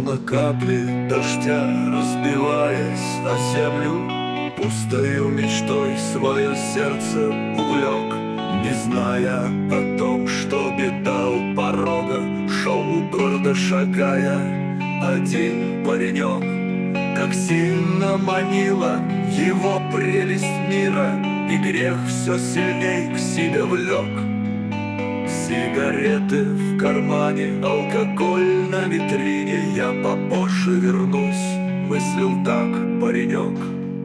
словно капли дождя, разбиваясь о землю, пустою мечтой свое сердце увлек, не зная о том, что беда у порога. Шел гордо шагая один паренек, как сильно манила его прелесть мира, и грех все сильней к себе влек. Сигареты в кармане, алкоголь на витрине, я попозже вернусь, мыслил так паренек.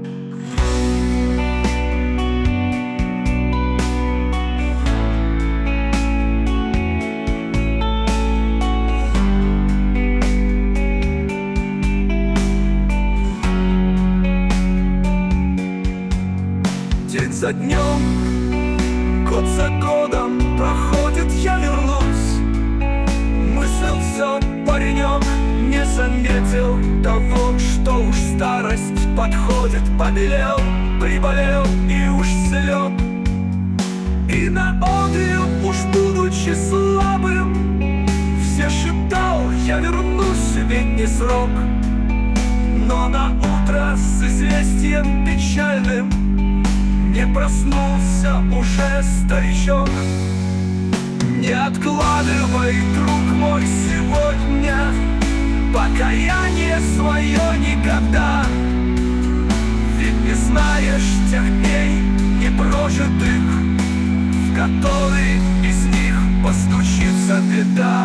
День за днем, год за годом проходит, я вернусь, мыслил все паренек, не заметил того, что уж старость подходит. Побелел, приболел и уж слег, и на одре уж будучи слабым, все шептал: я вернусь, ведь не срок. Но на утро с известием печальным не проснулся уже старичок. Не откладывай, друг мой, сегодня покаяние свое никогда, ведь не знаешь тех дней непрожитых, в который из них постучится беда.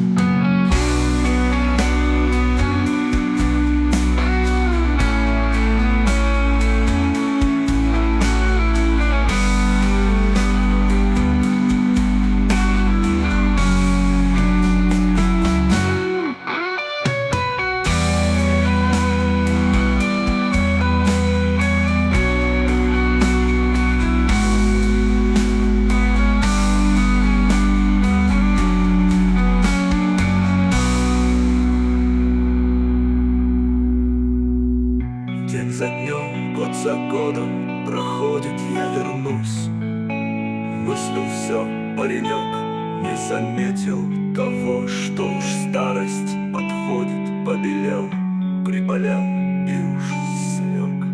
День за днем, год за годом проходит, я вернусь, мыслил все паренек, не заметил того, что уж старость подходит. Побелел, приболел и уж слег,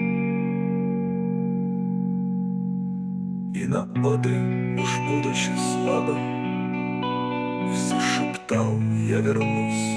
и на одре уж будучи слабым, все шептал: я вернусь.